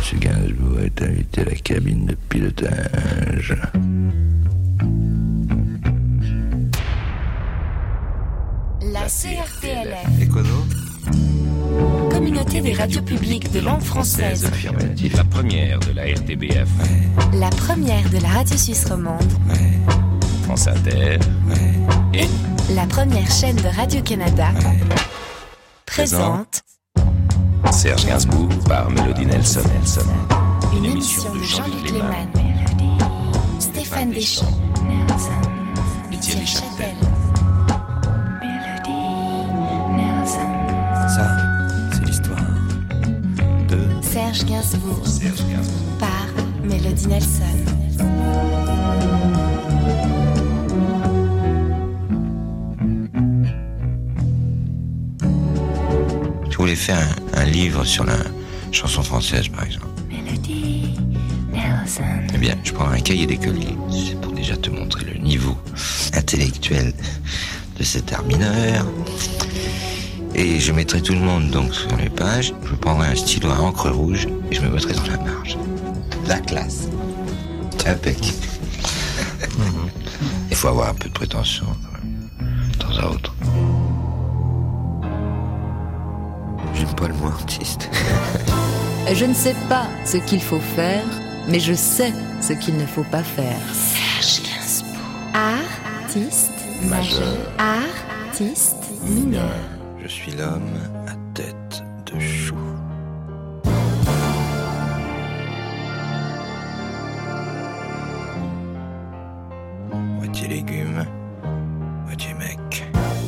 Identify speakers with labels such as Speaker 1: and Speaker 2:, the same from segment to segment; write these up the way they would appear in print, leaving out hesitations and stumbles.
Speaker 1: M. Gainsbourg est invité à la cabine de pilotage.
Speaker 2: La CRTLF.
Speaker 1: Et quoi d'autre?
Speaker 2: Communauté des radios publiques de langue française.
Speaker 1: Affirmatif.
Speaker 3: La première de la RTBF.
Speaker 2: La première de la radio suisse romande.
Speaker 3: France Inter. Et
Speaker 2: La première chaîne de Radio-Canada. Présente
Speaker 3: Serge Gainsbourg par Mélodie Nelson.
Speaker 2: une émission de Jean-Luc Lehmann, Stéphane Deschamps, Thierry Châtel.
Speaker 1: Ça, c'est l'histoire de
Speaker 2: Serge Gainsbourg par Mélodie Nelson.
Speaker 1: Je voulais faire un livre sur la chanson française, par exemple. Eh bien, je prends un cahier d'écolier. C'est pour déjà te montrer le niveau intellectuel de cet art mineur. Et je mettrai tout le monde donc sur les pages. Je prendrai un stylo à encre rouge et je me mettrai dans la marge. La classe. Impec. Il faut avoir un peu de prétention, quand même, de temps à autre. J'aime pas le mot artiste.
Speaker 4: Je ne sais pas ce qu'il faut faire, mais je sais ce qu'il ne faut pas faire.
Speaker 2: Serge Gainsbourg. Artiste majeur. Artiste mineur.
Speaker 1: Je suis l'homme à tête de chou. Moitié légumes, moitié mec.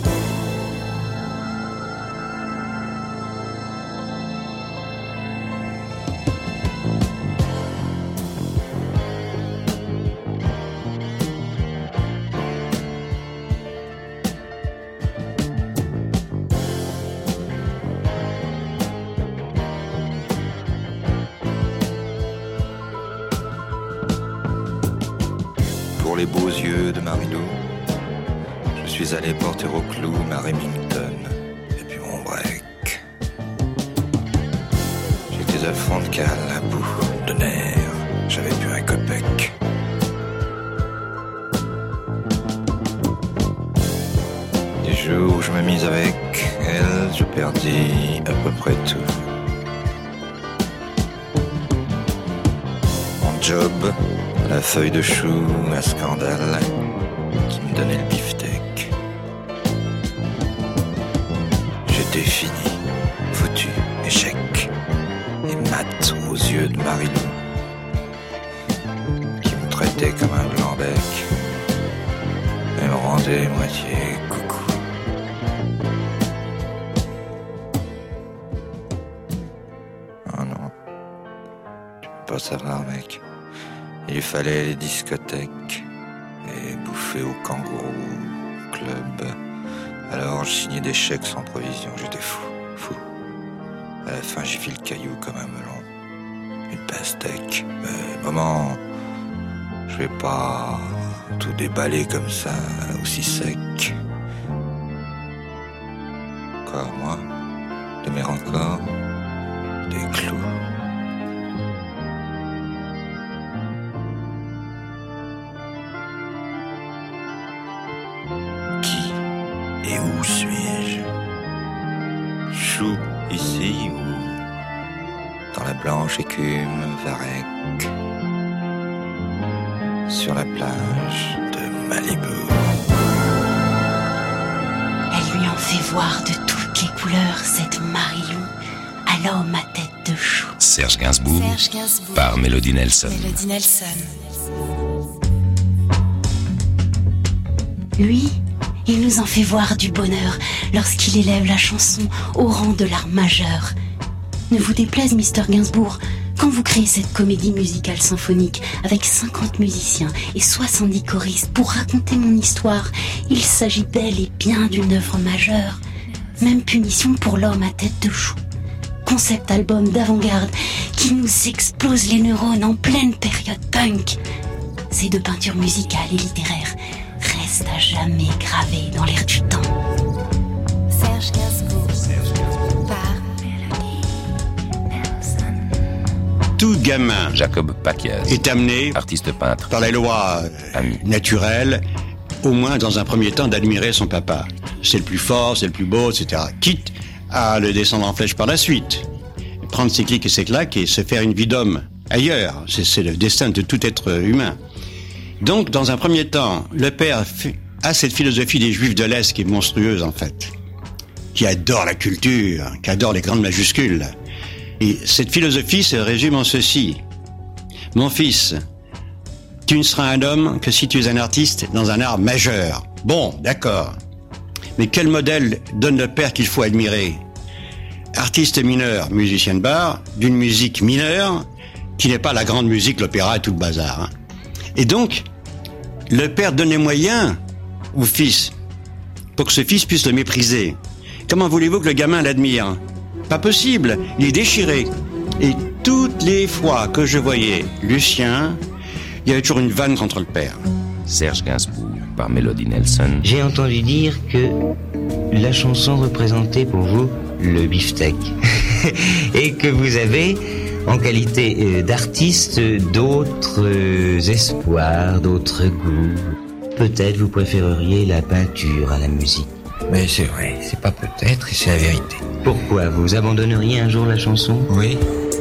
Speaker 1: Pour les beaux yeux de Marilou, je suis allé porter au clou ma Remington et puis mon break. J'étais à fond de cale, à bout de nerfs, j'avais plus un copec. Les jours où je me mis avec elle, je perdis à peu près tout. Mon job, la feuille de chou, un scandale qui me donnait le beefsteak. J'étais fini, foutu, échec, et mat aux yeux de Marilou, qui me traitait comme un blanc-bec et me rendait moitié coucou. Oh non, tu peux pas savoir, mec. Il fallait les discothèques et bouffer au kangourou club. Alors je signais des chèques sans provision, j'étais fou. À la fin j'ai fait le caillou comme un melon, une pastèque. Mais maman, je vais pas tout déballer comme ça, aussi sec. Quoi, moi? De mes encore des clous. Et où suis-je? Chou ici ou dans la blanche écume Varec, sur la plage de Malibu?
Speaker 5: Elle lui en fait voir de toutes les couleurs, cette Marilou, à l'homme à tête de chou.
Speaker 3: Serge Gainsbourg
Speaker 2: Serge Gainsbourg
Speaker 3: par Mélodie Nelson.
Speaker 2: Mélodie Nelson.
Speaker 5: Lui, il nous en fait voir du bonheur lorsqu'il élève la chanson au rang de l'art majeur. Ne vous déplaise, Mr. Gainsbourg, quand vous créez cette comédie musicale symphonique avec 50 musiciens et 70 choristes pour raconter mon histoire, il s'agit bel et bien d'une œuvre majeure. Même punition pour l'homme à tête de chou. Concept album d'avant-garde qui nous explose les neurones en pleine période punk. Ces deux peintures musicales et littéraires restent à jamais gravées dans l'air du temps.
Speaker 2: Serge Gainsbourg par Mélodie Nelson.
Speaker 6: tout gamin
Speaker 3: Jacob Paquiaz,
Speaker 6: est amené,
Speaker 3: artiste peintre,
Speaker 6: par la loi naturelle, au moins dans un premier temps, d'admirer son papa. C'est le plus fort, c'est le plus beau, etc. Quitte à le descendre en flèche par la suite. Prendre ses clics et ses claques et se faire une vie d'homme ailleurs. C'est le destin de tout être humain. Donc, dans un premier temps, le père a cette philosophie des Juifs de l'Est qui est monstrueuse, en fait. Qui adore la culture, qui adore les grandes majuscules. Et cette philosophie se résume en ceci. Mon fils, tu ne seras un homme que si tu es un artiste dans un art majeur. Bon, d'accord. Mais quel modèle donne le père qu'il faut admirer? Artiste mineur, musicien de bar, d'une musique mineure, qui n'est pas la grande musique, l'opéra et tout le bazar. Hein. Et donc, le père donne les moyens au fils, pour que ce fils puisse le mépriser. Comment voulez-vous que le gamin l'admire? Pas possible, il est déchiré. Et toutes les fois que je voyais Lucien, il y avait toujours une vanne contre le père.
Speaker 3: Serge Gainsbourg, par Melody Nelson.
Speaker 7: J'ai entendu dire que la chanson représentait pour vous le beefsteak. Et que vous avez, en qualité d'artiste, d'autres espoirs, d'autres goûts. Peut-être vous préféreriez la peinture à la musique.
Speaker 1: Mais c'est vrai, c'est pas peut-être, et c'est la vérité.
Speaker 7: Pourquoi? Vous abandonneriez un jour la chanson?
Speaker 1: Oui.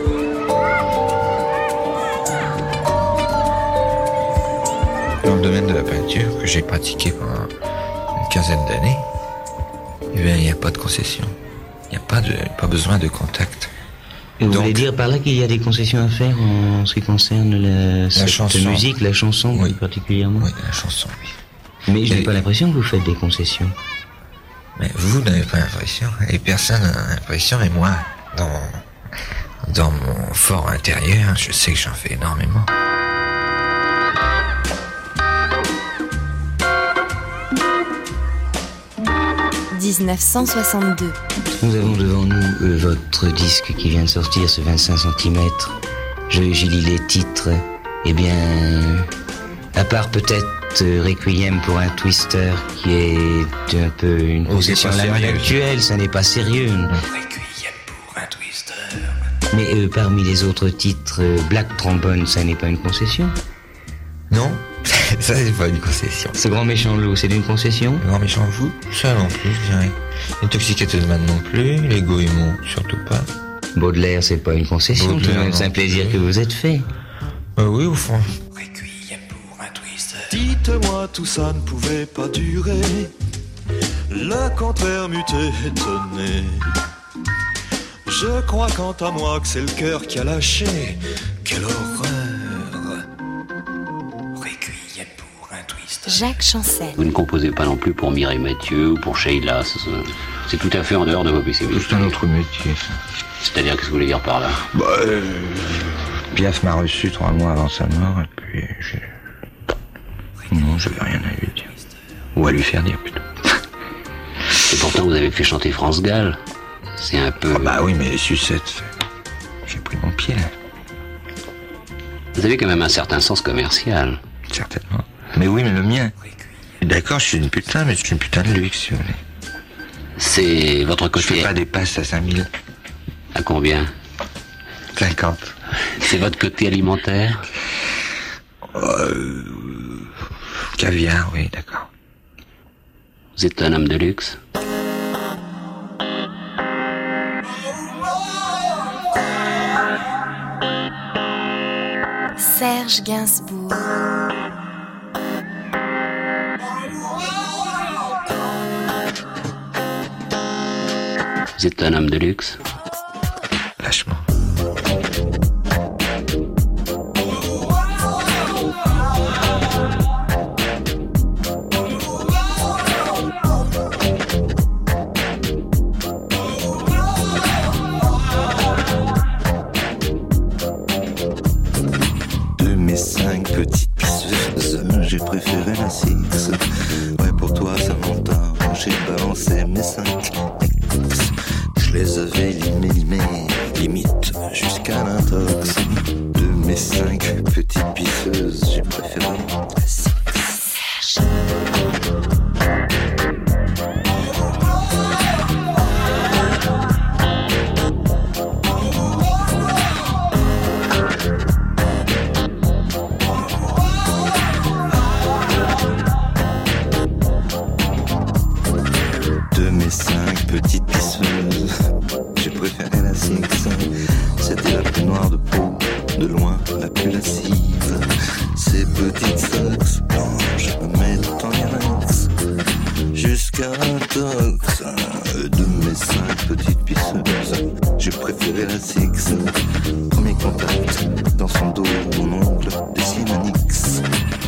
Speaker 1: Dans le domaine de la peinture, que j'ai pratiqué pendant une quinzaine d'années, eh bien, il n'y a pas de concession. Il n'y a pas besoin de contact.
Speaker 7: Et vous voulez dire par là qu'il y a des concessions à faire en ce qui concerne cette
Speaker 1: chanson.
Speaker 7: Musique, la chanson
Speaker 1: Oui.
Speaker 7: particulièrement?
Speaker 1: Oui, la chanson, oui.
Speaker 7: Mais je n'ai pas l'impression que vous faites des concessions.
Speaker 1: Mais vous n'avez pas l'impression, et personne n'a l'impression, et moi, dans mon fort intérieur, je sais que j'en fais énormément.
Speaker 2: « 1962 »
Speaker 7: Nous avons devant nous votre disque qui vient de sortir, ce 25 cm. J'y lis les titres. Eh bien, à part peut-être Requiem pour un Twister, qui est un peu une concession à la mode actuelle, ça n'est pas sérieux.
Speaker 1: Requiem pour un Twister.
Speaker 7: Mais parmi les autres titres, Black Trombone, ça n'est pas une concession?
Speaker 1: Non, ça c'est pas une concession.
Speaker 7: Ce grand méchant loup, c'est une concession?
Speaker 1: Le grand méchant vous, ça non plus, je dirais. Intoxicated Man non plus, les Goémons surtout pas.
Speaker 7: Baudelaire, c'est pas une concession, tout de même, c'est un plaisir que vous êtes fait.
Speaker 1: Oui, au fond.
Speaker 8: Requiem pour un Twister. Dites-moi, tout ça ne pouvait pas durer. Le contraire m'eût étonné. Je crois quant à moi que c'est le cœur qui a lâché. Quelle horreur. Requiem pour un Twister.
Speaker 2: Jacques Chancel.
Speaker 9: Vous ne composez pas non plus pour Mireille Mathieu ou pour Sheila. C'est tout à fait en dehors de vos possibilités.
Speaker 1: C'est un autre métier, ça.
Speaker 9: C'est-à-dire, qu'est-ce que vous voulez dire par là?
Speaker 1: Piaf m'a reçu 3 mois avant sa mort, et puis non, j'avais rien à lui dire. Ou à lui faire dire, plutôt.
Speaker 9: Et pourtant, vous avez fait chanter France Gall. C'est un peu...
Speaker 1: Ah bah oui, mais les sucettes, j'ai pris mon pied, là.
Speaker 9: Vous avez quand même un certain sens commercial.
Speaker 1: Certainement. Mais oui, mais le mien. D'accord, je suis une putain, mais je suis une putain de luxe, si vous voulez.
Speaker 9: C'est votre côté...
Speaker 1: Je fais pas des passes à 5000.
Speaker 9: À combien?
Speaker 1: 50.
Speaker 9: C'est votre côté alimentaire?
Speaker 1: Caviar, oui, d'accord.
Speaker 9: Vous êtes un homme de luxe?
Speaker 2: Serge Gainsbourg.
Speaker 9: Vous êtes un homme de luxe?
Speaker 1: Lâchement.
Speaker 8: De mes 5 petites pisseuses, j'ai préféré la 6. Ouais, pour toi ça m'entend, j'ai balancé mes 5. Je les avais limés, limite jusqu'à l'intox. De mes 5 petites pisseuses, j'ai préféré la 6. plus noire de peau, de loin la plus lascive. Ces petites socks blanches me mettent en irex jusqu'à l'intox. De mes 5 petites pisseuses, j'ai préféré la Six. Premier contact, dans son dos, mon ongle dessine un X.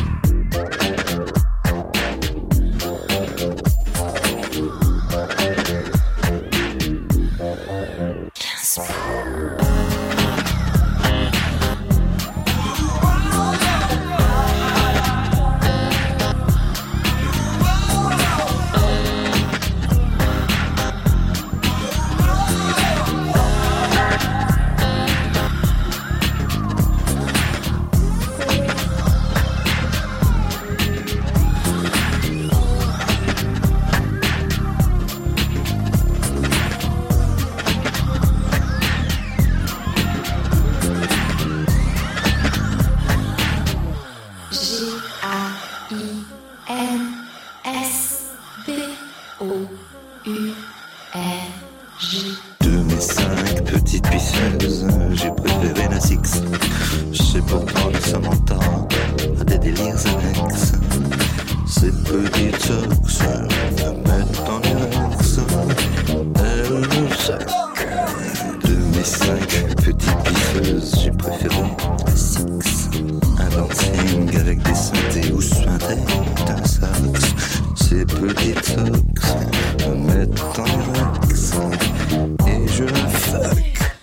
Speaker 2: De mes 5 petites pisseuses, j'ai préféré la Six. C'est pourtant que Samantha a des délires annexes. Ces petites socks me mettent en irex. Elle me sac. De mes 5 petites pisseuses, j'ai préféré la Six. Un dancing avec des synthés ou synthés d'un sax. Ces petites socks me mettent en irex. Et je la fuck.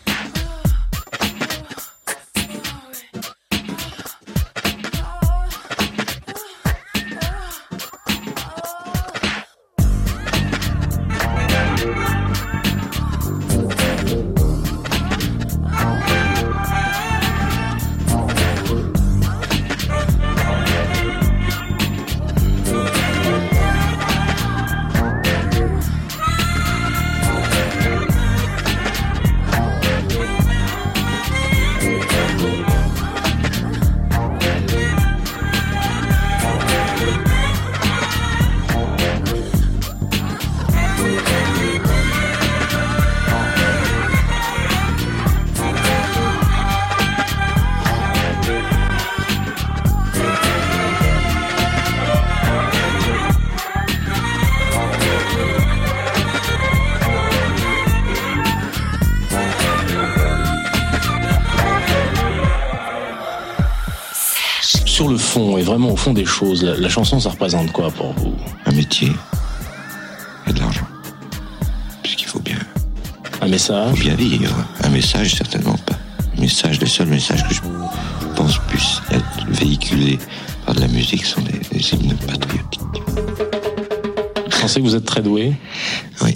Speaker 10: Sur le fond, et vraiment au fond des choses, la chanson, ça représente quoi pour vous ?
Speaker 1: Un métier et de l'argent. Puisqu'il faut bien...
Speaker 10: Un message ?
Speaker 1: Il faut bien vivre. Un message, certainement pas. Un message, les seuls messages que je pense puissent être véhiculés par de la musique sont des hymnes patriotiques.
Speaker 10: Vous pensez que vous êtes très doué ?
Speaker 1: Oui.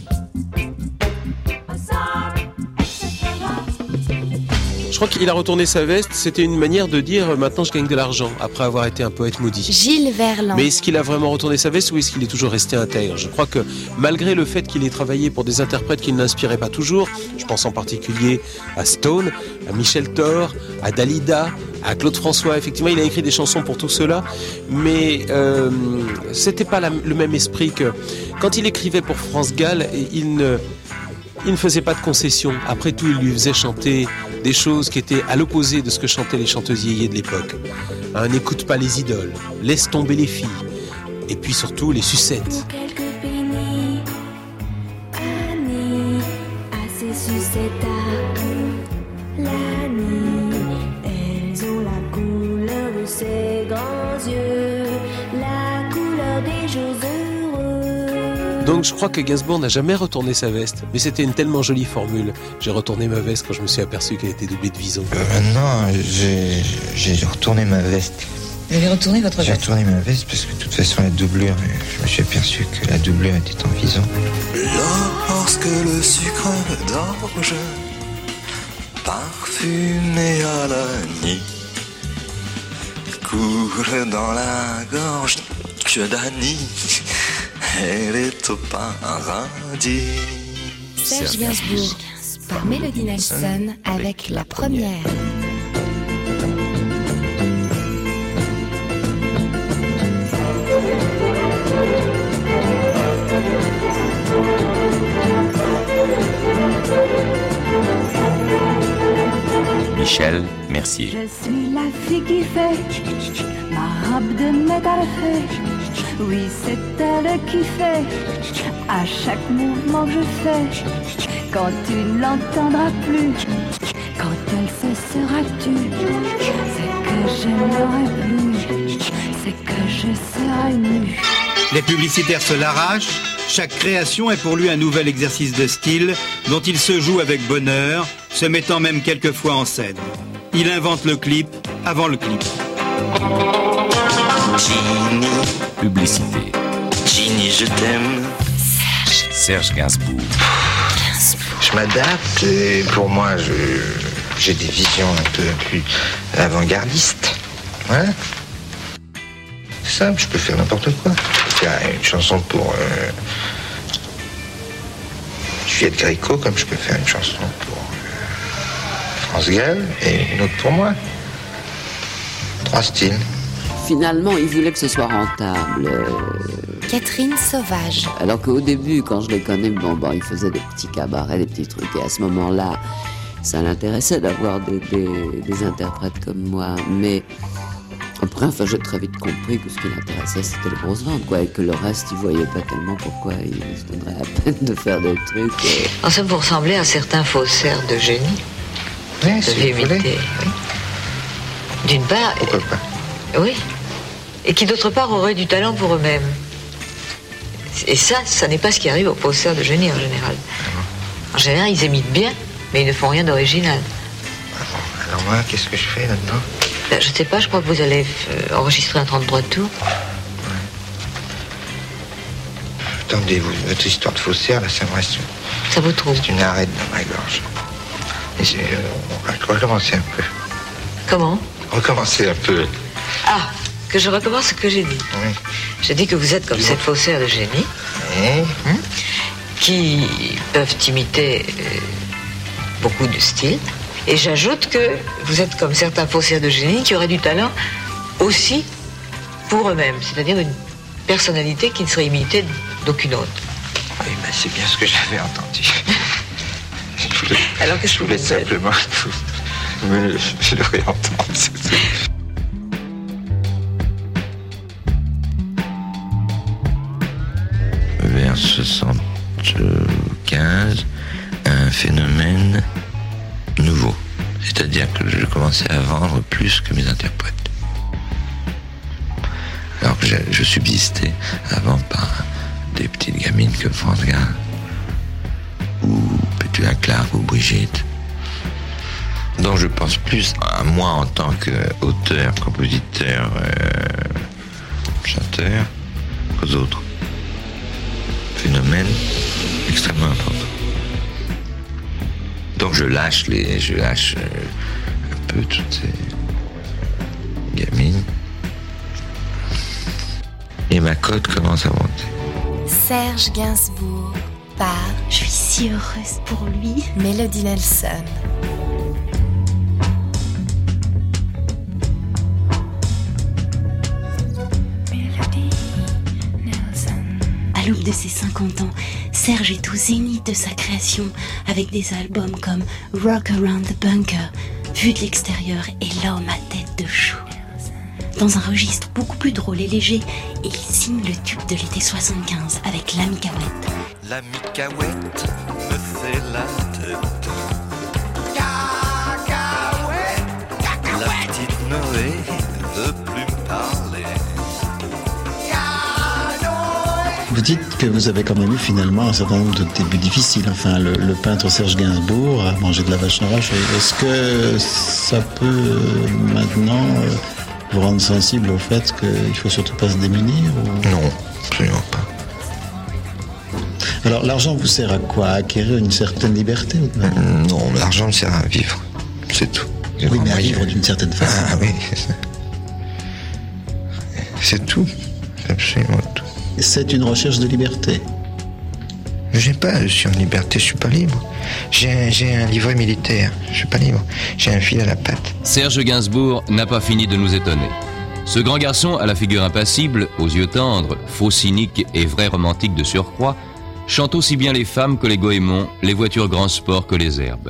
Speaker 11: Je crois qu'il a retourné sa veste, c'était une manière de dire « maintenant je gagne de l'argent » après avoir été un poète maudit.
Speaker 12: Gilles Verland.
Speaker 11: Mais est-ce qu'il a vraiment retourné sa veste ou est-ce qu'il est toujours resté intègre ? Je crois que malgré le fait qu'il ait travaillé pour des interprètes qui ne l'inspiraient pas toujours, je pense en particulier à Stone, à Michel Thor, à Dalida, à Claude François, effectivement il a écrit des chansons pour tout cela, mais c'était pas le même esprit que... Quand il écrivait pour France Gall, il ne faisait pas de concessions. Après tout, il lui faisait chanter des choses qui étaient à l'opposé de ce que chantaient les chanteuses yéyés de l'époque. N'écoute pas les idoles, laisse tomber les filles, et puis surtout les sucettes.
Speaker 13: Quelques pénis, Annie, à ces sucettes à l'année, elles ont la couleur de ses grands yeux, la couleur des jours heureux.
Speaker 11: Donc je crois que Gainsbourg n'a jamais retourné sa veste, mais c'était une tellement jolie formule. J'ai retourné ma veste quand je me suis aperçu qu'elle était doublée de vison.
Speaker 1: Non, j'ai retourné ma veste.
Speaker 4: Vous avez retourné votre veste ?
Speaker 1: J'ai retourné ma veste parce que de toute façon la doublure, je me suis aperçu que la doublure était en vison.
Speaker 2: Lorsque le sucre d'orge parfumé à la nuit coule dans la gorge que d'Annie, elle est au paradis.
Speaker 12: Serge Gainsbourg par Mélodie Nelson avec La Première.
Speaker 3: Michel Mercier.
Speaker 13: Je suis la fille qui fait ma robe de métal fait. Oui, c'est elle qui fait à chaque mouvement que je fais. Quand tu ne l'entendras plus, quand elle se sera tue, c'est que je n'aurai plus, c'est que je serai nue.
Speaker 14: Les publicitaires se l'arrachent. Chaque création est pour lui un nouvel exercice de style dont il se joue avec bonheur, se mettant même quelquefois en scène. Il invente le clip avant le clip.
Speaker 2: Ginny,
Speaker 3: Publicité.
Speaker 2: Ginny, je t'aime.
Speaker 3: Serge Gainsbourg.
Speaker 8: Je m'adapte et pour moi, j'ai des visions un peu plus avant-gardistes. Voilà. C'est simple, je peux faire n'importe quoi. Je peux faire une chanson pour Juliette Gréco, comme je peux faire une chanson pour France Gall et une autre pour moi. 3 styles.
Speaker 15: Finalement, il voulait que ce soit rentable.
Speaker 12: Catherine Sauvage.
Speaker 15: Alors qu'au début, quand je les connais, il faisait des petits cabarets, des petits trucs. Et à ce moment-là, ça l'intéressait d'avoir des interprètes comme moi. Mais après, j'ai très vite compris que ce qui l'intéressait, c'était les grosses ventes, quoi. Et que le reste, il voyait pas tellement pourquoi il se donnerait la peine de faire des trucs.
Speaker 16: En somme, vous ressemblez à certains faussaires de génie.
Speaker 8: Oui, si vous voulez.
Speaker 16: Oui. D'une part...
Speaker 8: Pourquoi pas?
Speaker 16: Oui. Et qui, d'autre part, auraient du talent pour eux-mêmes. Et ça n'est pas ce qui arrive aux faussaires de génie, en général. En général, ils imitent bien, mais ils ne font rien d'original.
Speaker 8: Alors moi, qu'est-ce que je fais là-dedans?
Speaker 16: Je sais pas, je crois que vous allez enregistrer un 33 tours.
Speaker 8: Ouais. Attendez, votre histoire de faussaire, là, ça me reste...
Speaker 16: Ça vous trouve?
Speaker 8: C'est une arête dans ma gorge. On va recommencer un peu.
Speaker 16: Comment?
Speaker 8: Recommencer un peu.
Speaker 16: Ah, que je recommence ce que j'ai dit.
Speaker 8: Oui.
Speaker 16: J'ai dit que vous êtes comme ces faussaires de génie.
Speaker 8: Oui.
Speaker 16: Qui peuvent imiter beaucoup de styles. Et j'ajoute que vous êtes comme certains faussaires de génie qui auraient du talent aussi pour eux-mêmes. C'est-à-dire une personnalité qui ne serait imitée d'aucune autre.
Speaker 8: Oui, ben c'est bien ce que j'avais entendu.
Speaker 16: Alors que je
Speaker 8: voulais simplement me le réentendre.
Speaker 1: Vers 75, un phénomène nouveau. C'est-à-dire que je commençais à vendre plus que mes interprètes. Alors que je subsistais avant par des petites gamines comme France Gall, ou Petula Clark, ou Brigitte. Donc je pense plus à moi en tant qu'auteur, compositeur, chanteur, qu'aux autres. Phénomène extrêmement important. Donc je lâche un peu toutes ces gamines. Et ma cote commence à monter.
Speaker 12: Serge Gainsbourg par...
Speaker 5: Je suis si heureuse pour lui.
Speaker 12: Mélodie Nelson.
Speaker 5: À l'aube de ses 50 ans, Serge est au zénith de sa création avec des albums comme Rock Around the Bunker, Vue de l'extérieur et L'homme à tête de chou. Dans un registre beaucoup plus drôle et léger, il signe le tube de l'été 75 avec La Micaouette.
Speaker 2: La Micaouette me fait la tête. Cacaouette. La petite Noé veut plus me parler.
Speaker 17: Vous dites que vous avez quand même eu finalement un certain nombre de débuts difficiles. Enfin, le peintre Serge Gainsbourg a mangé de la vache noire. Est-ce que ça peut maintenant vous rendre sensible au fait qu'il ne faut surtout pas se démunir ou...
Speaker 8: Non, absolument pas.
Speaker 17: Alors, l'argent vous sert à quoi? À acquérir une certaine liberté ou pas?
Speaker 8: Non, l'argent me sert à vivre. C'est tout.
Speaker 17: Oui, mais à vivre d'une certaine façon.
Speaker 8: Ah oui, c'est tout. C'est absolument tout.
Speaker 17: C'est une recherche de liberté.
Speaker 8: Je suis en liberté, je suis pas libre. J'ai un livret militaire, je suis pas libre. J'ai un fil à la patte.
Speaker 18: Serge Gainsbourg n'a pas fini de nous étonner. Ce grand garçon, à la figure impassible, aux yeux tendres, faux cynique et vrai romantique de surcroît, chante aussi bien les femmes que les goémons, les voitures grand sport que les herbes.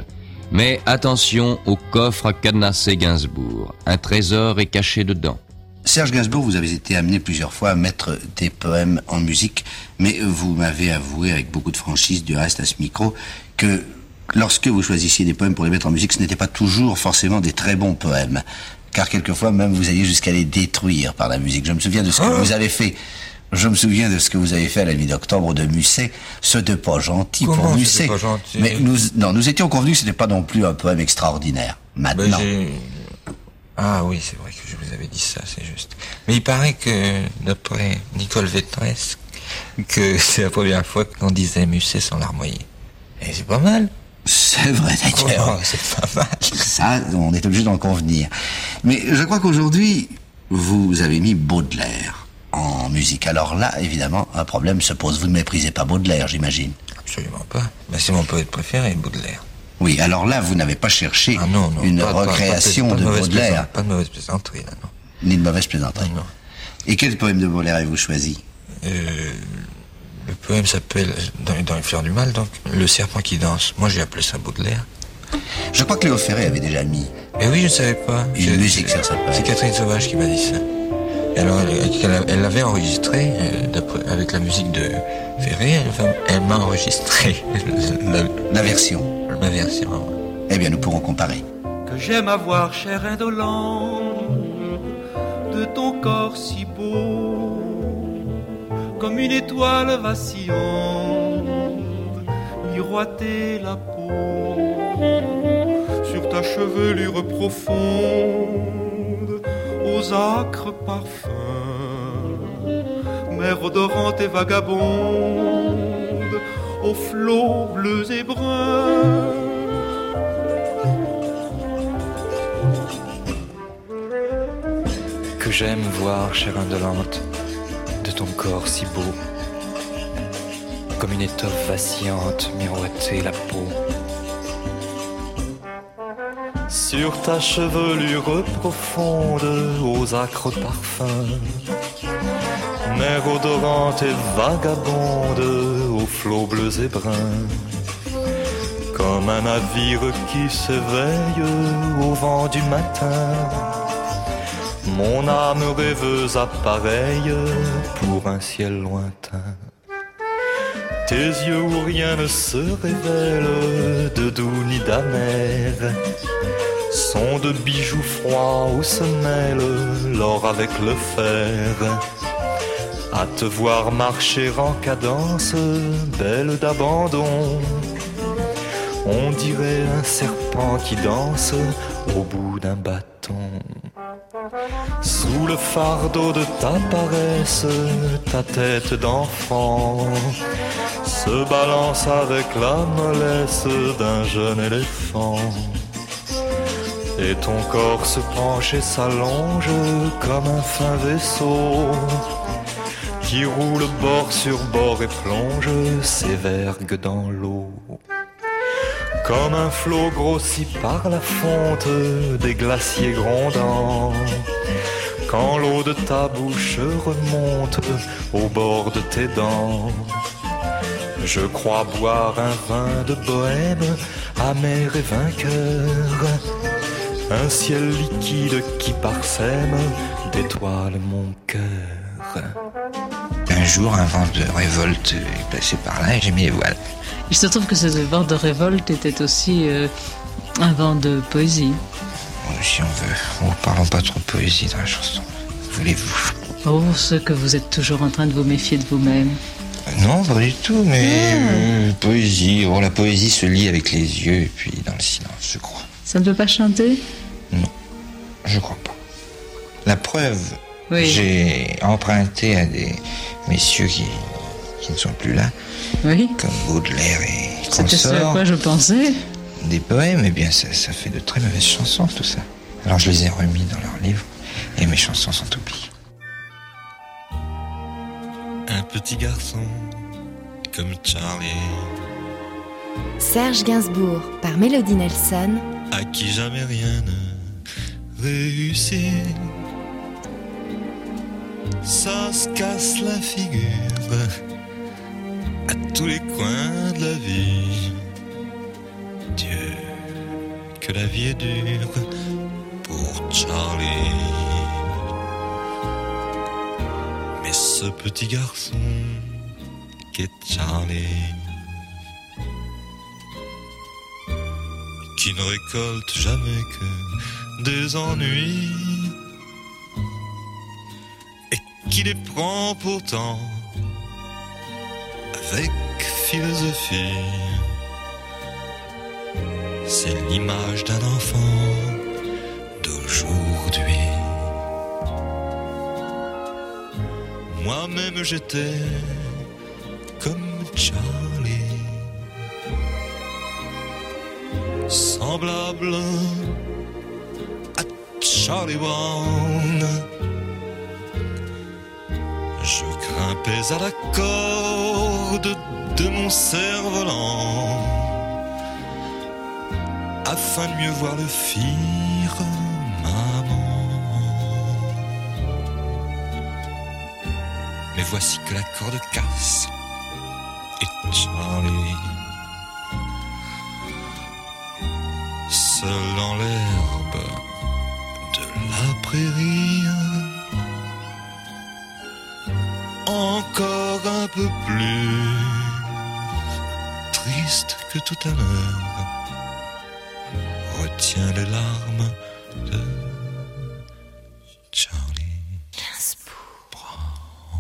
Speaker 18: Mais attention au coffre à cadenasser Gainsbourg. Un trésor est caché dedans.
Speaker 19: Serge Gainsbourg, vous avez été amené plusieurs fois à mettre des poèmes en musique, mais vous m'avez avoué avec beaucoup de franchise, du reste à ce micro, que lorsque vous choisissiez des poèmes pour les mettre en musique, ce n'était pas toujours forcément des très bons poèmes, car quelquefois même vous alliez jusqu'à les détruire par la musique. Je me souviens de ce que vous avez fait. Je me souviens de ce que vous avez fait à la nuit d'octobre de Musset, ce de pas gentil.
Speaker 1: Comment
Speaker 19: pour Musset.
Speaker 1: Pas gentil.
Speaker 19: Mais nous étions convenus que ce n'était pas non plus un poème extraordinaire. Maintenant.
Speaker 1: Ah oui, c'est vrai que je vous avais dit ça, c'est juste. Mais il paraît que, d'après Nicole Vétresse, que c'est la première fois qu'on disait Musset sans larmoyer. Et c'est pas mal.
Speaker 19: C'est vrai d'ailleurs.
Speaker 1: Oh, c'est pas mal.
Speaker 19: Ça, on est obligé d'en convenir. Mais je crois qu'aujourd'hui, vous avez mis Baudelaire en musique. Alors là, évidemment, un problème se pose. Vous ne méprisez pas Baudelaire, j'imagine.
Speaker 1: Absolument pas. Ben, c'est mon poète préféré, Baudelaire.
Speaker 19: Oui, alors là, vous n'avez pas cherché une recréation de Baudelaire.
Speaker 1: Pas de mauvaise plaisanterie, là, non.
Speaker 19: Ni de mauvaise plaisanterie.
Speaker 1: Non.
Speaker 19: Et quel poème de Baudelaire avez-vous choisi?
Speaker 1: Le poème s'appelle, dans les fleurs du mal, donc, Le serpent qui danse. Moi, j'ai appelé ça Baudelaire.
Speaker 19: Je crois que Léo Ferré avait déjà mis.
Speaker 1: Mais oui, je ne savais pas.
Speaker 19: Une musique sur ça.
Speaker 1: C'est Catherine Sauvage qui m'a dit ça. Et alors, elle l'avait enregistré, avec la musique de Ferré, elle m'a enregistré
Speaker 19: la version.
Speaker 1: Ma version.
Speaker 19: Eh bien, nous pourrons comparer.
Speaker 20: Que j'aime avoir, chair indolente, de ton corps si beau, comme une étoile vacillante, miroiter la peau, sur ta chevelure profonde, aux âcres parfums, mer odorante et vagabonde, aux flots bleus et bruns.
Speaker 1: Que j'aime voir, chair indolente, de ton corps si beau, comme une étoffe vacillante miroiter la peau. Sur ta chevelure profonde, aux âcres parfums, mer odorante et vagabonde, aux flots bleus et bruns, comme un navire qui s'éveille au vent du matin. Mon âme rêveuse appareille pour un ciel lointain. Tes yeux où rien ne se révèle de doux ni d'amer sont de bijoux froids où se mêle l'or avec le fer. À te voir marcher en cadence, belle d'abandon, on dirait un serpent qui danse au bout d'un bâton. Sous le fardeau de ta paresse, ta tête d'enfant se balance avec la mollesse d'un jeune éléphant. Et ton corps se penche et s'allonge comme un fin vaisseau qui roule bord sur bord et plonge ses vergues dans l'eau. Comme un flot grossi par la fonte des glaciers grondants, quand l'eau de ta bouche remonte au bord de tes dents. Je crois boire un vin de bohème, amer et vainqueur, un ciel liquide qui parsème d'étoiles mon cœur. Un jour, un vent de révolte est passé par là et j'ai mis les voiles.
Speaker 21: Il se trouve que ce vent de révolte était aussi un vent de poésie.
Speaker 1: Si on veut. Oh, parlons pas trop de poésie dans la chanson. Voulez-vous?
Speaker 21: Oh, ce que vous êtes toujours en train de vous méfier de vous-même.
Speaker 1: Non, pas du tout, mais poésie. Oh, la poésie se lit avec les yeux et puis dans le silence, je crois.
Speaker 21: Ça ne peut pas chanter?
Speaker 1: Non, je crois pas. La preuve,
Speaker 21: oui.
Speaker 1: J'ai emprunté à des messieurs qui ne sont plus là,
Speaker 21: oui.
Speaker 1: Comme Baudelaire et consorts.
Speaker 21: C'était ce à quoi je pensais.
Speaker 1: Des poèmes, eh bien ça fait de très mauvaises chansons tout ça. Alors je les ai remis dans leurs livres et mes chansons sont oubliées.
Speaker 2: Un petit garçon comme Charlie,
Speaker 12: Serge Gainsbourg par Mélodie Nelson,
Speaker 2: à qui jamais rien ne réussit. Ça se casse la figure à tous les coins de la vie. Dieu que la vie est dure pour Charlie. Mais ce petit garçon qu'est Charlie, qui ne récolte jamais que des ennuis, et qui les prend pourtant avec philosophie. C'est l'image d'un enfant d'aujourd'hui. Moi-même j'étais comme Charlie, semblable à Charlie Brown. Je grimpais à la corde de mon cerf-volant afin de mieux voir le firmament. Mais voici que la corde casse et Charlie, seul dans l'herbe de la prairie, encore un peu plus triste que tout à l'heure, retient les larmes de Charlie Brown.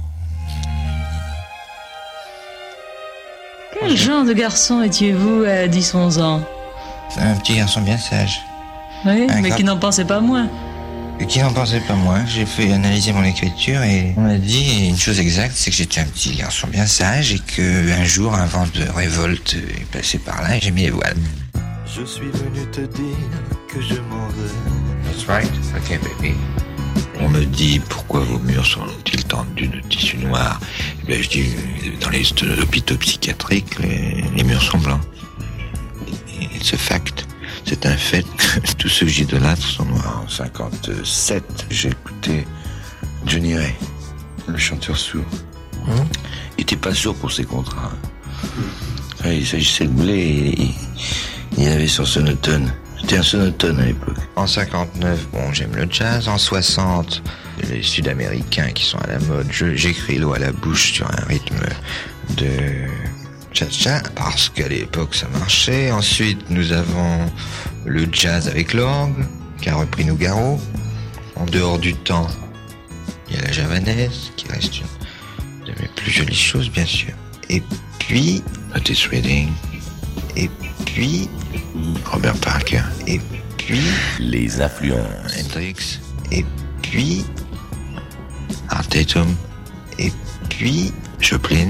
Speaker 21: Quel genre de garçon étiez-vous à 10-11 ans?
Speaker 1: Un petit garçon bien sage.
Speaker 21: Oui, mais qui n'en pensait pas moins.
Speaker 1: Qui n'en pensait pas moins. J'ai fait analyser mon écriture et on m'a dit une chose exacte, c'est que j'étais un petit garçon bien sage et qu'un jour un vent de révolte est passé par là et j'ai mis les voiles.
Speaker 2: Je suis venu te dire que je m'en vais.
Speaker 1: That's right. Ok, baby. On me dit pourquoi vos murs sont-ils tendus de tissu noir? Et bien, je dis, dans les hôpitaux psychiatriques, les murs sont blancs. It's a fact. C'est un fait que tous ceux que j'idolâtre sont noirs. En 57, j'ai écouté Johnny Ray, le chanteur sourd. Il était pas sourd pour ses contrats. Enfin, il s'agissait de blé. Il avait son sonotone. J'étais un sonotone à l'époque. En 59, bon, j'aime le jazz. En 60, les Sud-Américains qui sont à la mode. J'écris l'eau à la bouche sur un rythme de cha-cha, parce qu'à l'époque ça marchait. Ensuite, nous avons le jazz avec l'orgue, qui a repris Nougaro. En dehors du temps, il y a la javanaise, qui reste une de mes plus jolies choses, bien sûr. Et puis, Otis Redding. Et puis, Robert Parker. Et puis,
Speaker 3: les influences.
Speaker 1: Hendrix. Et puis, Art Tatum. Et puis, Joplin.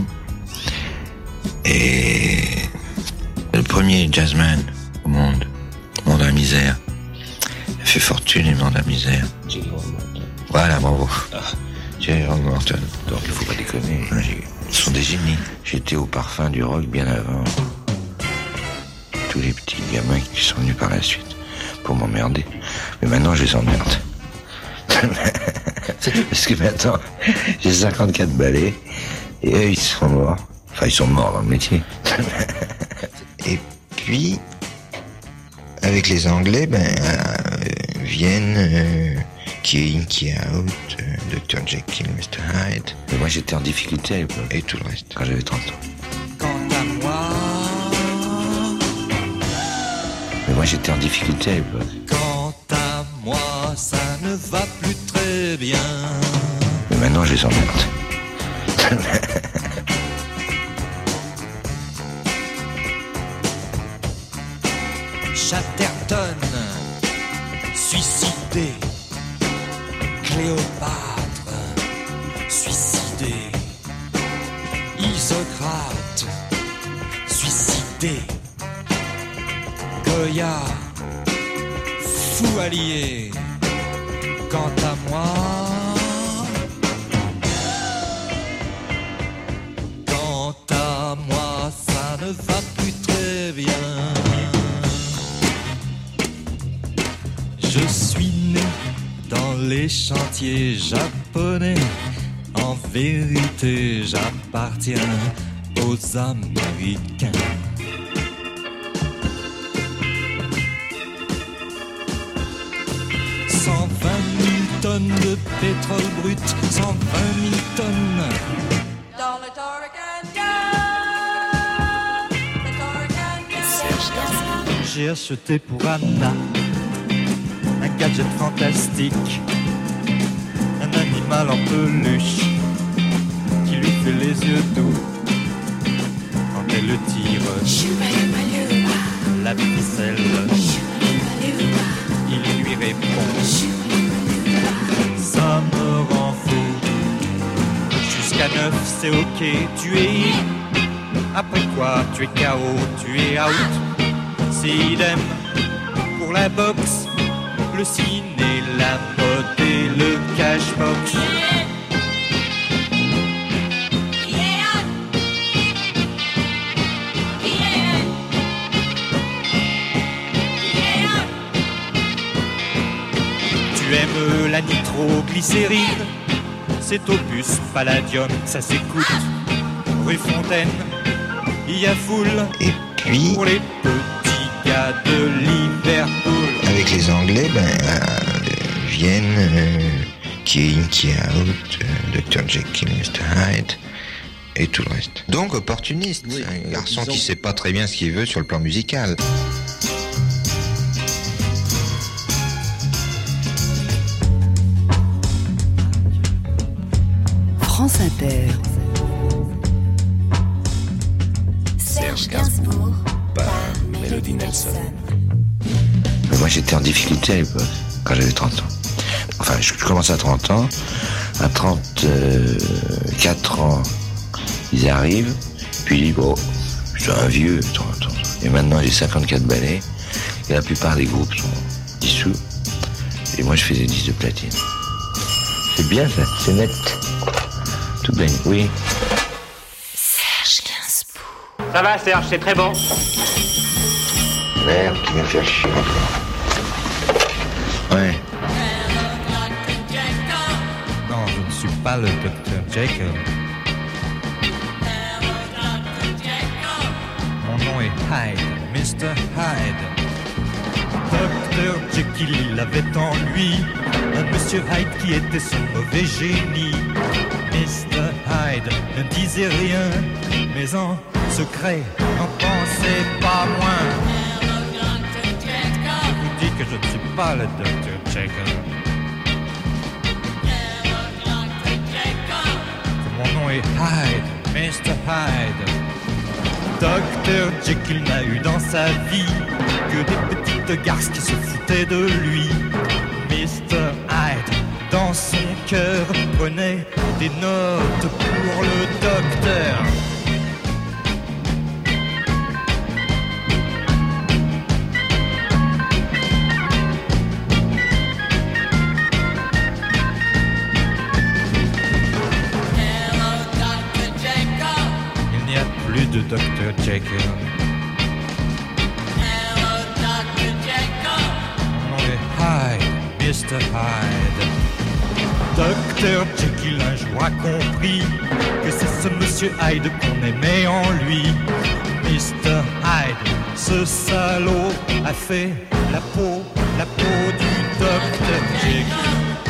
Speaker 1: Et le premier jazzman au monde de la misère. Il a fait fortune, il monde de la misère. Voilà, bravo. Jerry Morton. Donc il faut pas déconner. Ce sont des génies. J'étais au parfum du rock bien avant tous les petits gamins qui sont venus par la suite pour m'emmerder. Mais maintenant je les emmerde. Parce que maintenant j'ai 54 balais et eux ils sont morts. Enfin, ils sont morts dans le métier. Et puis, avec les Anglais, viennent King, Key Out, Dr. Jekyll, Mr. Hyde. Mais moi, j'étais en difficulté à l'époque. Et tout le reste, quand j'avais 30 ans.
Speaker 2: Quant à moi.
Speaker 1: Mais moi, j'étais en difficulté à l'époque.
Speaker 2: Quant à moi, ça ne va plus très bien.
Speaker 1: Mais maintenant, je les emmerde.
Speaker 2: Chatterton, suicidé. Cléopâtre, suicidé. Isocrate, suicidé. Goya, fou allié. Quant à moi, ça ne va plus très bien. Je suis né dans les chantiers japonais. En vérité, j'appartiens aux Américains.
Speaker 6: 120 000 tonnes de pétrole brut, 120 000 tonnes.
Speaker 13: Dans le
Speaker 6: J'ai acheté pour Anna un gadget fantastique, un animal en peluche qui lui fait les yeux doux quand elle le tire. La ficelle, il lui répond. Ça me rend fou. Jusqu'à 9 c'est ok, tu es in. Après quoi tu es KO, tu es out. C'est idem pour la boxe, le ciné, la mode et le cashbox. Tu aimes la nitroglycérine, c'est Opus Palladium, ça s'écoute. Rue Fontaine, il y a foule.
Speaker 1: Et puis,
Speaker 6: pour les petits gars de Liverpool.
Speaker 1: Avec les Anglais, Vienne, qui est in, qui est out, Dr. Jekyll, Mr. Hyde, et tout le reste. Donc opportuniste, oui, un garçon qui sait pas très bien ce qu'il veut sur le plan musical.
Speaker 4: France Inter.
Speaker 12: Serge Gainsbourg
Speaker 3: par Mélodie Nelson.
Speaker 1: Moi j'étais en difficulté à l'époque, quand j'avais 30 ans. Enfin, je commençais à 30 ans. À 34 ans, ils arrivent. Puis bon, je suis un vieux, 30 ans. Et maintenant j'ai 54 ballets. Et la plupart des groupes sont dissous. Et moi je fais des disques de platine. C'est bien ça, c'est net. Tout bien, oui.
Speaker 12: Serge Gainsbourg.
Speaker 22: Ça va Serge, c'est très bon.
Speaker 1: Merde, tu viens me faire chier encore. Ouais.
Speaker 6: Non, je ne suis pas le Dr. Jekyll. Mon nom est Hyde, Mr. Hyde. Dr. Jekyll, il avait en lui un Monsieur Hyde qui était son mauvais génie. Mr. Hyde ne disait rien, mais en secret n'en pensait pas moins. Je vous dis que je ne suis pas le Dr. Jekyll. Que mon nom est Hyde, Mr. Hyde. Dr. Jekyll n'a eu dans sa vie que des petites garces qui se foutaient de lui. Mr. Hyde, dans son cœur, prenait des notes pour le docteur. Il n'y a plus de Dr. Jekyll. Mon nom est Hyde, Mr. Hyde. Dr. Jekyll un jour a compris que c'est ce Monsieur Hyde qu'on aimait en lui. Mr. Hyde, ce salaud a fait la peau du Dr. Jekyll.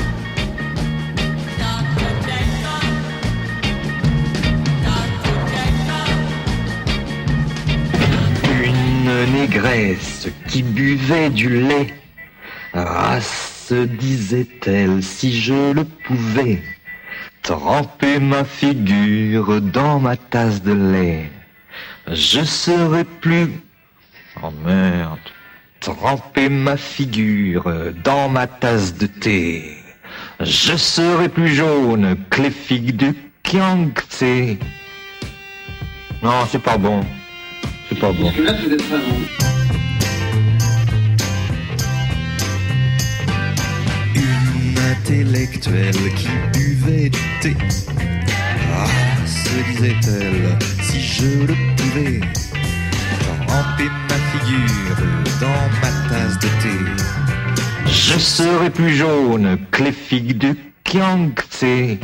Speaker 1: Une négresse qui buvait du lait. Race, disait-elle, si je le pouvais, tremper ma figure dans ma tasse de lait, je serais plus... Oh merde. Tremper ma figure dans ma tasse de thé, je serais plus jaune que les figues du Kiangtze. Non, c'est pas bon. C'est pas bon.
Speaker 22: Là, vous êtes pas bon.
Speaker 6: Une intellectuelle qui buvait du thé. Ah, se disait-elle, si je le pouvais, tremper ma figure dans ma tasse de thé,
Speaker 1: je serais plus jaune que les figues du Kiangtze.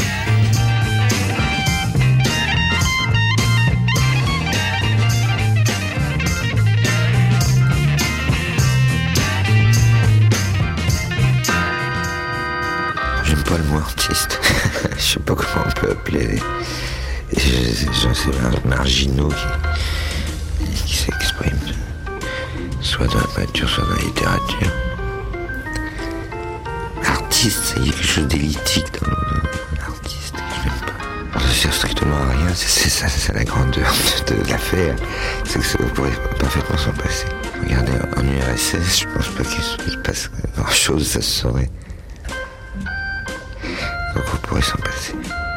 Speaker 1: pas le mot artiste. Je sais pas comment on peut appeler. J'en sais marginaux qui s'expriment soit dans la peinture, soit dans la littérature. Artiste, il y a quelque chose d'élitique dans l'artiste. Je n'aime pas. Ça sert strictement à rien. C'est la grandeur de l'affaire. C'est que ça pourrait parfaitement s'en passer. Regardez, en URSS, je pense pas qu'il se passe grand-chose, ça se saurait. Donc on pourrait s'en passer.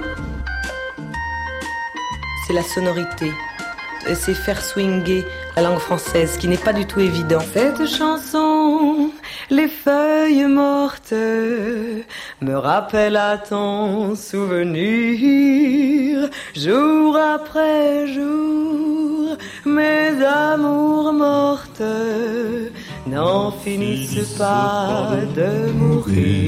Speaker 7: C'est la sonorité. C'est faire swinger la langue française, qui n'est pas du tout évident. Cette chanson, les feuilles mortes, me rappellent à ton souvenir, jour après jour, mes amours mortes n'en finissent pas de mourir.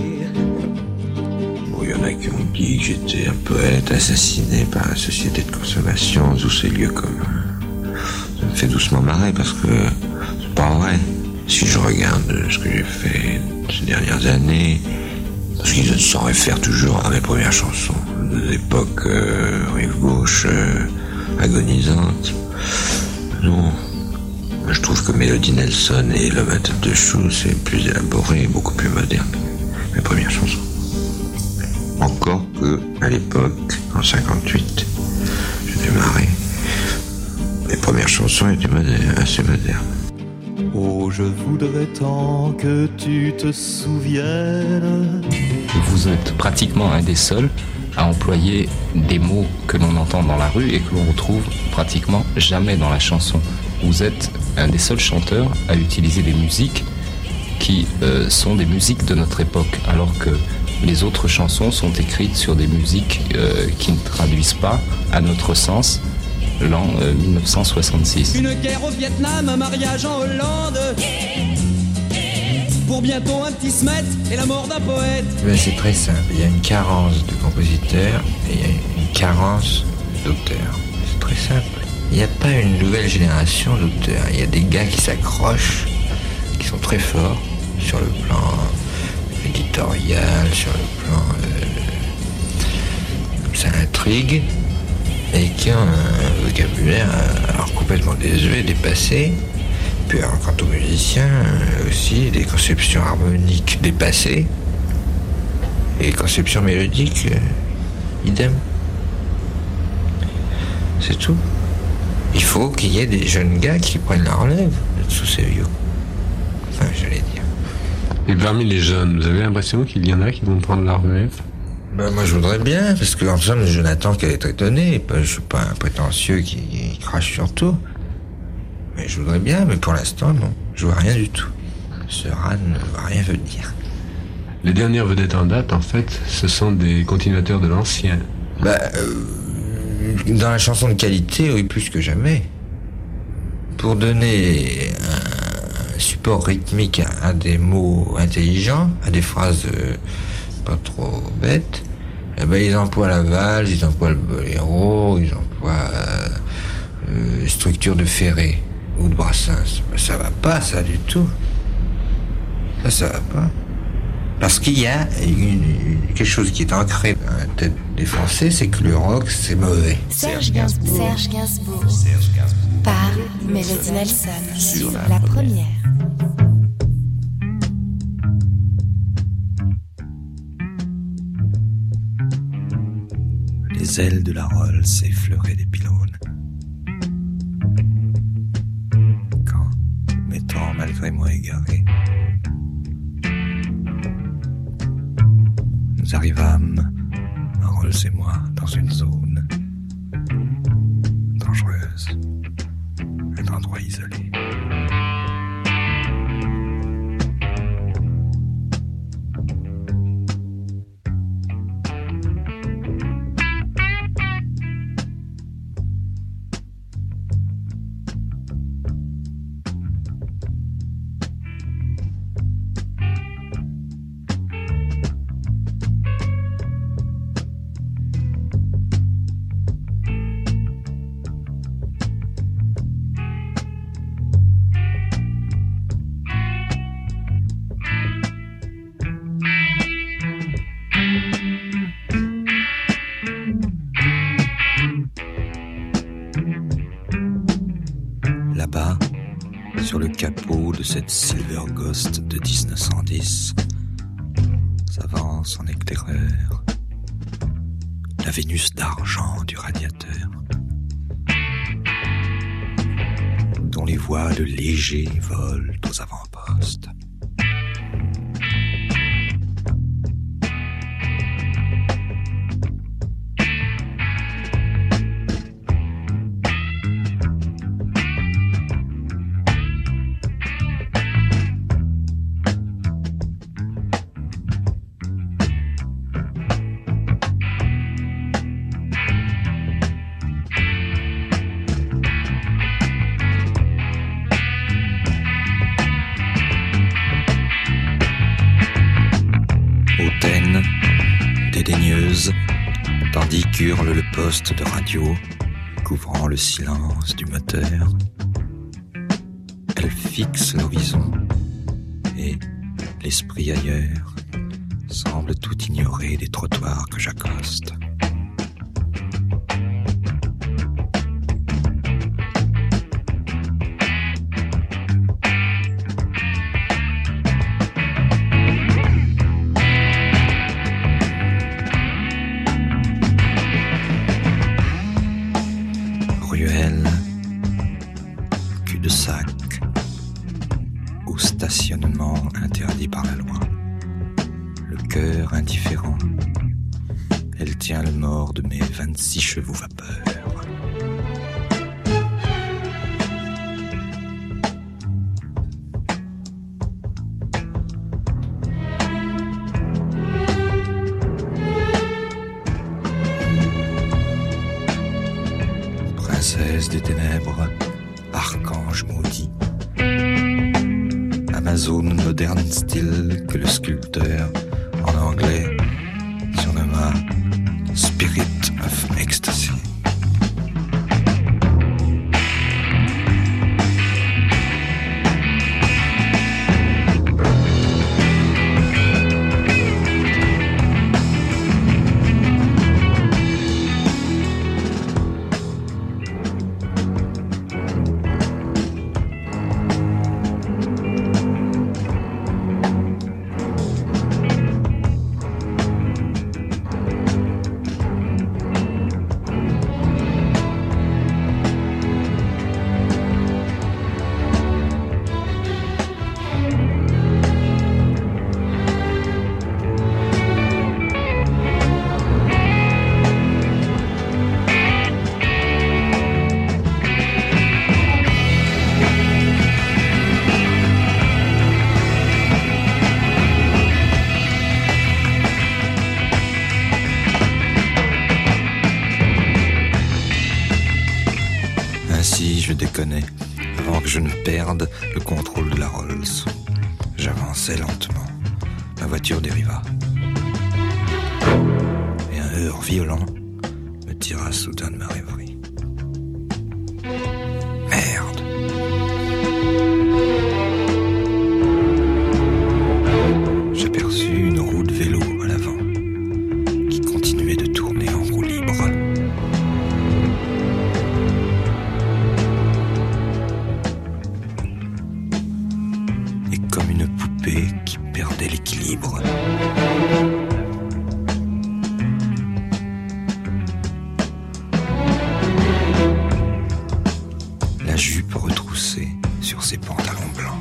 Speaker 1: Il y en a qui m'ont dit que j'étais un poète assassiné par la société de consommation, tous ces lieux communs. Ça me fait doucement marrer parce que c'est pas vrai. Si je regarde ce que j'ai fait ces dernières années, parce qu'ils s'en réfèrent toujours à mes premières chansons, de l'époque rive gauche, agonisante. Non, je trouve que Mélodie Nelson et L'homme à tête de chou, c'est plus élaboré, beaucoup plus moderne que mes premières chansons. Encore que, à l'époque, en 58, j'ai démarré. Mes premières chansons étaient assez modernes.
Speaker 6: Oh, je voudrais tant que tu te souviennes.
Speaker 22: Vous êtes pratiquement un des seuls à employer des mots que l'on entend dans la rue et que l'on retrouve pratiquement jamais dans la chanson. Vous êtes un des seuls chanteurs à utiliser des musiques qui sont des musiques de notre époque, alors que les autres chansons sont écrites sur des musiques qui ne traduisent pas, à notre sens, l'an 1966.
Speaker 23: Une guerre au Vietnam, un mariage en Hollande, pour bientôt un petit smet et la mort d'un poète.
Speaker 1: C'est très simple, il y a une carence de compositeurs et il y a une carence d'auteurs. C'est très simple. Il n'y a pas une nouvelle génération d'auteurs. Il y a des gars qui s'accrochent, qui sont très forts sur le plan éditorial, sur le plan ça intrigue, et qui ont un vocabulaire alors complètement désuet, dépassé. Puis alors, quant aux musiciens, aussi des conceptions harmoniques dépassées, et conceptions mélodiques, idem. C'est tout. Il faut qu'il y ait des jeunes gars qui prennent la relève de tous ces vieux. Enfin, j'allais dire.
Speaker 11: Et parmi les jeunes, vous avez l'impression qu'il y en a qui vont prendre la relève?
Speaker 1: Moi je voudrais bien, parce que en somme, Jonathan qui est étonné, je suis pas un prétentieux qui crache sur tout. Mais je voudrais bien, mais pour l'instant, non. Je vois rien du tout. Ce rat ne voit rien venir.
Speaker 11: Les dernières vedettes en date, en fait, ce sont des continuateurs de l'ancien.
Speaker 1: Dans la chanson de qualité, oui, plus que jamais. Pour donner un support rythmique à des mots intelligents, à des phrases pas trop bêtes, ils emploient la valse, ils emploient le boléro, ils emploient structure de Ferré ou de Brassens. Ça va pas, ça, du tout. Ça va pas. Parce qu'il y a quelque chose qui est ancré dans la tête des Français, c'est que le rock, c'est mauvais.
Speaker 12: Serge Gainsbourg. Par Mélodie Nelson. Sur la première.
Speaker 1: Les ailes de la Rolls effleuraient des pylônes. Quand, m'étant malgré moi égaré, nous arrivâmes, Rolls et moi, dans une zone dangereuse, un endroit isolé. sur le capot de cette Silver Ghost de 1910 s'avance en éclaireur la Vénus d'argent du radiateur, dont les voiles légers volent aux avant-postes. Dédaigneuse, tandis qu'hurle le poste de radio, couvrant le silence du moteur. Elle fixe l'horizon et, l'esprit ailleurs, semble tout ignorer des trottoirs que j'accoste. Cul-de-sac ou stationnement interdit par la loi. Le cœur indifférent, elle tient le mort de mes 26 chevaux vapeur. Princesse des ténèbres, archange maudit, Amazone moderne style que le sculpteur, en anglais, surnomma Spirit of Ecstasy. Ainsi, je déconnais, avant que je ne perde le contrôle de la Rolls. J'avançais lentement. Ma voiture dériva. Et un heurt violent me tira soudain de ma rêverie. Merde! J'aperçus une roue de vélo à l'avant, qui continuait de tourner en roue libre. Comme une poupée qui perdait l'équilibre. La jupe retroussée sur ses pantalons blancs.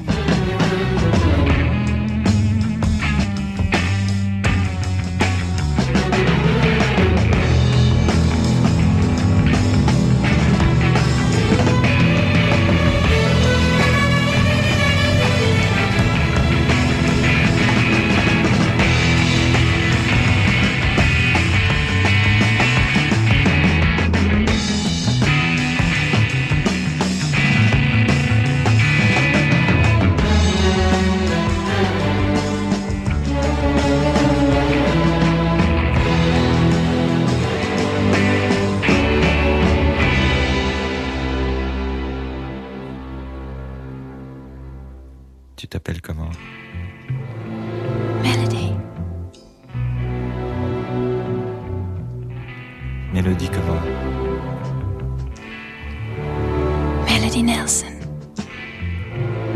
Speaker 1: Tu t'appelles comment?
Speaker 5: Melody.
Speaker 1: Mélodie comment?
Speaker 5: Melody Nelson.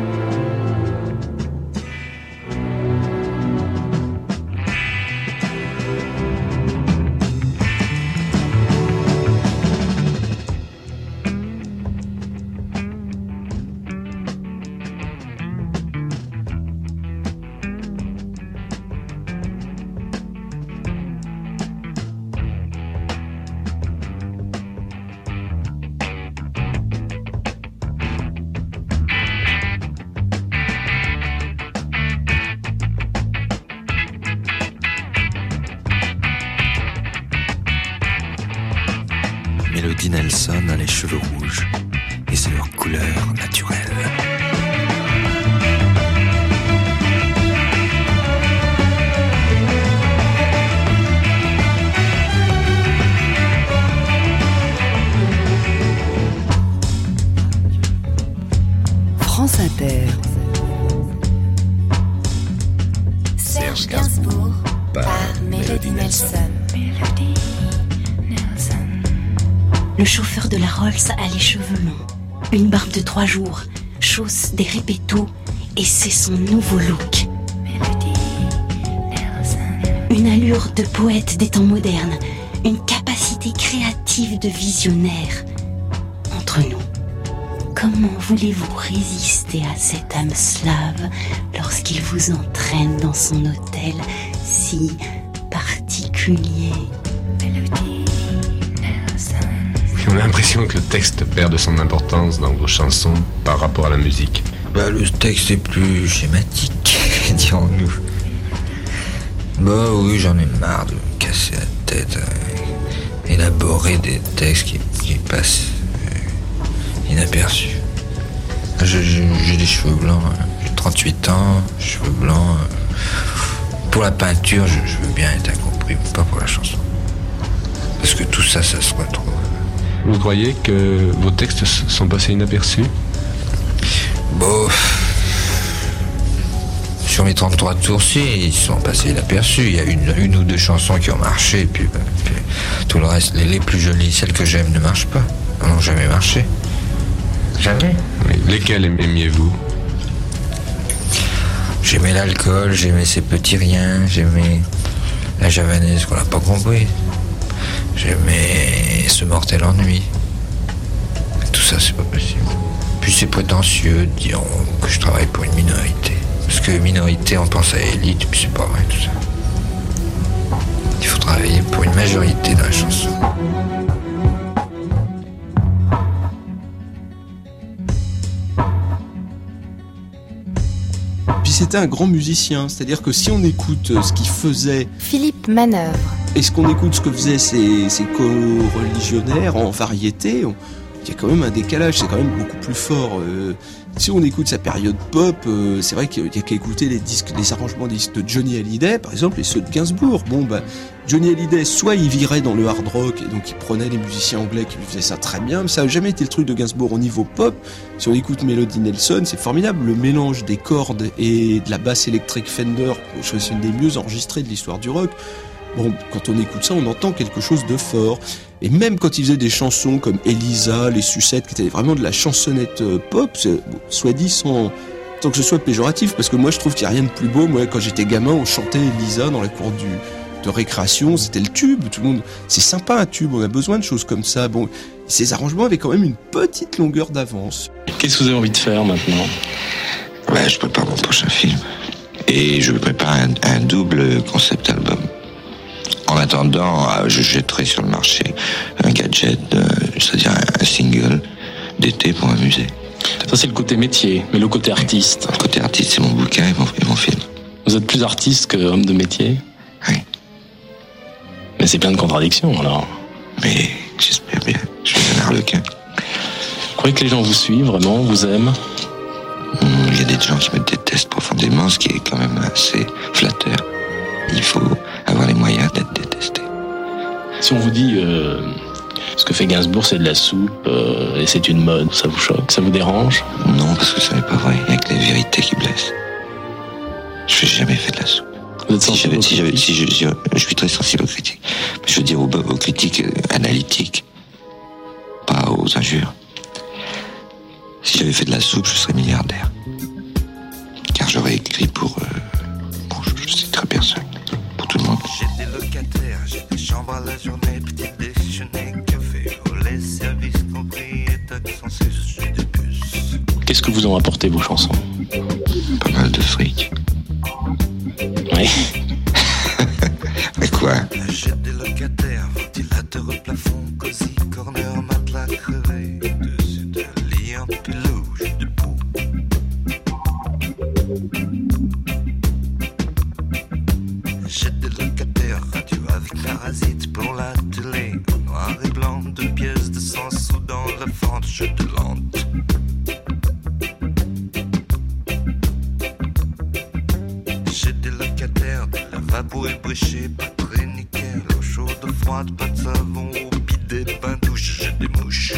Speaker 1: Mélodie Nelson a les cheveux rouges et c'est leur couleur naturelle.
Speaker 4: France Inter.
Speaker 12: Serge Gainsbourg par Mélodie Nelson.
Speaker 5: Le chauffeur de la Rolls a les cheveux longs, une barbe de 3 jours, chausse des répétos et c'est son nouveau look. Une allure de poète des temps modernes, une capacité créative de visionnaire. Entre nous, comment voulez-vous résister à cette âme slave lorsqu'il vous entraîne dans son hôtel si particulier?
Speaker 22: On a l'impression que le texte perd de son importance dans vos chansons par rapport à la musique.
Speaker 1: Le texte est plus schématique, dirons-nous. Oui, j'en ai marre de me casser la tête, élaborer des textes qui passent inaperçus. J'ai des cheveux blancs, j'ai 38 ans, cheveux blancs. Pour la peinture, je veux bien être incompris, mais pas pour la chanson. Parce que tout ça, ça se retrouve.
Speaker 22: Vous croyez que vos textes sont passés inaperçus?
Speaker 1: Sur mes 33 tours, si, ils sont passés inaperçus. Il y a une ou deux chansons qui ont marché, puis tout le reste, les plus jolies, celles que j'aime, ne marchent pas. Elles n'ont jamais marché. Jamais.
Speaker 22: Mais lesquelles aimiez-vous?
Speaker 1: J'aimais l'alcool, j'aimais ces petits riens, j'aimais la javanaise qu'on n'a pas compris. J'aimais ce mortel ennui. Tout ça, c'est pas possible. Puis c'est prétentieux de dire que je travaille pour une minorité. Parce que minorité, on pense à élite, puis c'est pas vrai tout ça. Il faut travailler pour une majorité dans la chanson.
Speaker 11: Puis c'était un grand musicien, c'est-à-dire que si on écoute ce qu'il faisait...
Speaker 12: Philippe Manœuvre.
Speaker 11: Et ce qu'on écoute, ce que faisaient ces co-religionnaires en variété, il y a quand même un décalage, c'est quand même beaucoup plus fort. Si on écoute sa période pop, c'est vrai qu'il y a qu'à écouter les arrangements des disques de Johnny Hallyday, par exemple, et ceux de Gainsbourg. Johnny Hallyday, soit il virait dans le hard rock, et donc il prenait les musiciens anglais qui lui faisaient ça très bien, mais ça n'a jamais été le truc de Gainsbourg au niveau pop. Si on écoute Mélodie Nelson, c'est formidable, le mélange des cordes et de la basse électrique Fender, je trouve que c'est une des mieux enregistrées de l'histoire du rock. Quand on écoute ça, on entend quelque chose de fort. Et même quand il faisait des chansons comme Elisa, Les Sucettes, qui étaient vraiment de la chansonnette pop, soit dit sans que ce soit péjoratif, parce que moi je trouve qu'il n'y a rien de plus beau. Moi, quand j'étais gamin, on chantait Elisa dans la cour de récréation, c'était le tube. Tout le monde, c'est sympa un tube, on a besoin de choses comme ça. Ces arrangements avaient quand même une petite longueur d'avance.
Speaker 22: Qu'est-ce que vous avez envie de faire maintenant?
Speaker 8: Je prépare mon prochain film. Et je prépare un double concept album. En attendant, je jetterai sur le marché un gadget, c'est-à-dire un single d'été pour m'amuser.
Speaker 22: Ça, c'est le côté métier, mais le côté artiste.
Speaker 8: Le côté artiste, c'est mon bouquin et mon film.
Speaker 22: Vous êtes plus artiste que homme de métier?
Speaker 8: Oui.
Speaker 22: Mais c'est plein de contradictions, alors.
Speaker 8: Mais j'espère bien. Je suis un harlequin.
Speaker 22: Vous croyez que les gens vous suivent, vraiment, vous aiment?
Speaker 8: Il y a des gens qui me détestent profondément, ce qui est quand même assez flatteur. Il faut avoir les moyens d'être détesté.
Speaker 22: Si on vous dit ce que fait Gainsbourg, c'est de la soupe et c'est une mode, ça vous choque, ça vous dérange?
Speaker 8: Non, parce que ça n'est pas vrai. Il n'y a que les vérités qui blessent. Je n'ai jamais fait de la soupe.
Speaker 22: Vous êtes sensible aux critiques?
Speaker 8: Je suis très sensible aux critiques. Je veux dire aux critiques analytiques, pas aux injures. Si j'avais fait de la soupe, je serais milliardaire. Car j'aurais écrit pour je sais très personne. Pour tout le monde.
Speaker 2: J'ai des locataires, j'ai des chambres à la journée, petit déjeuner, café, au lait, service compris et taxes censées, je suis des bus.
Speaker 22: Qu'est-ce que vous ont apporté vos chansons?
Speaker 8: Pas mal de fric.
Speaker 22: Oui.
Speaker 8: Mais quoi?
Speaker 2: J'ai des locataires, ventilateur au plafond, cosy, corner, matelas crevé, dessus d'un lit en peluche debout. J'ai des locataires, radio avec parasite pour la télé, noir et blanc, 2 pièces de
Speaker 1: lente, je te lente. J'ai des locataires, des lavabos ébréchés, pas très nickel. L'eau chaude, froide, pas de savon, au bidet, bain douche, j'ai des mouches.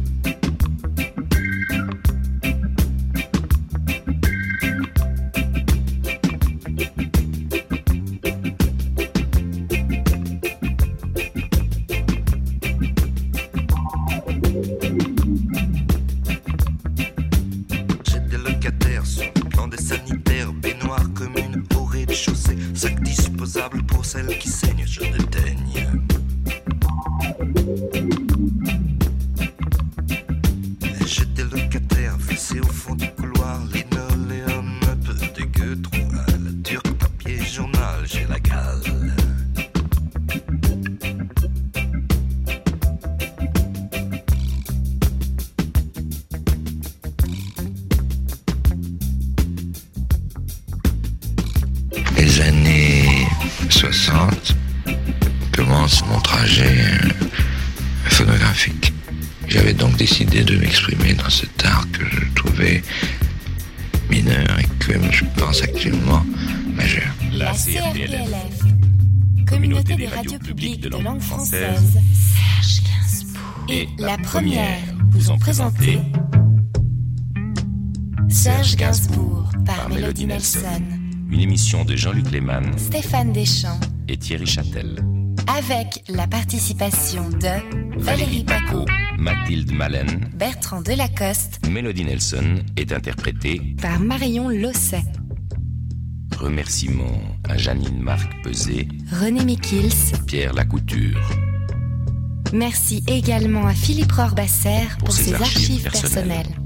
Speaker 1: Celle qui saigne, je déteigne. J'ai des locataires fessés au fond du couloir, linoléum un peu dégueu, trou à la turque, papier, journal, j'ai la gale. Les années 60 commence mon trajet phonographique. J'avais donc décidé de m'exprimer dans cet art que je trouvais mineur et que je pense actuellement majeur.
Speaker 12: La CRPLF, Communauté des radios publiques de langue française, Serge Gainsbourg et La Première vous ont présenté Serge Gainsbourg par Mélodie Nelson.
Speaker 18: Une émission de Jean-Luc Lehmann,
Speaker 12: Stéphane Deschamps
Speaker 18: et Thierry Châtel.
Speaker 12: Avec la participation de Valérie Paco,
Speaker 18: Mathilde Malène,
Speaker 12: Bertrand Delacoste.
Speaker 18: Mélodie Nelson est interprétée
Speaker 12: par Marion Losset.
Speaker 18: Remerciements à Janine Marc Peset,
Speaker 12: René Mikils,
Speaker 18: Pierre Lacouture.
Speaker 12: Merci également à Philippe Rohrbasser pour ses archives personnelles.